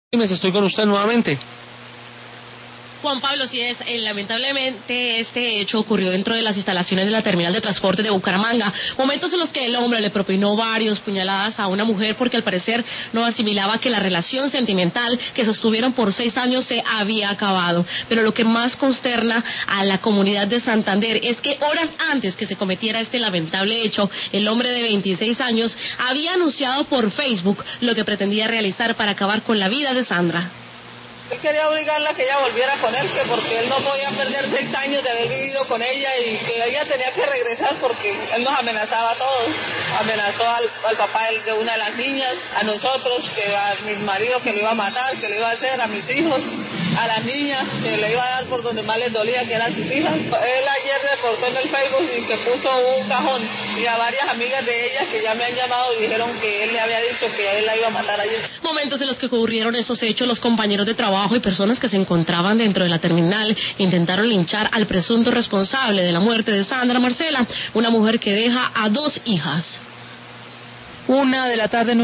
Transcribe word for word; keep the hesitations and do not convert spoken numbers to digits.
Estoy con usted nuevamente. Juan Pablo, sí es, eh, lamentablemente este hecho ocurrió dentro de las instalaciones de la terminal de transporte de Bucaramanga, momentos en los que el hombre le propinó varios puñaladas a una mujer porque al parecer no asimilaba que la relación sentimental que sostuvieron por seis años se había acabado. Pero lo que más consterna a la comunidad de Santander es que horas antes que se cometiera este lamentable hecho, el hombre de veintiséis años había anunciado por Facebook lo que pretendía realizar para acabar con la vida de Sandra. Él quería obligarla a que ella volviera con él, que porque él no podía perder seis años de haber vivido con ella y que ella tenía que regresar porque él nos amenazaba a todos. Amenazó al, al papá de una de las niñas, a nosotros, que a mi marido que lo iba a matar, que lo iba a hacer, a mis hijos, a las niñas, que le iba a dar por donde más les dolía, que eran sus hijas. Él ayer reportó en el Facebook y que puso un cajón y a varias amigas de ellas que ya me han llamado y dijeron que él le había dicho que él la iba a matar ayer. Momentos en los que ocurrieron estos hechos, los compañeros de trabajo y personas que se encontraban dentro de la terminal intentaron linchar al presunto responsable de la muerte de Sandra Marcela, una mujer que deja a dos hijas. Una de la tarde.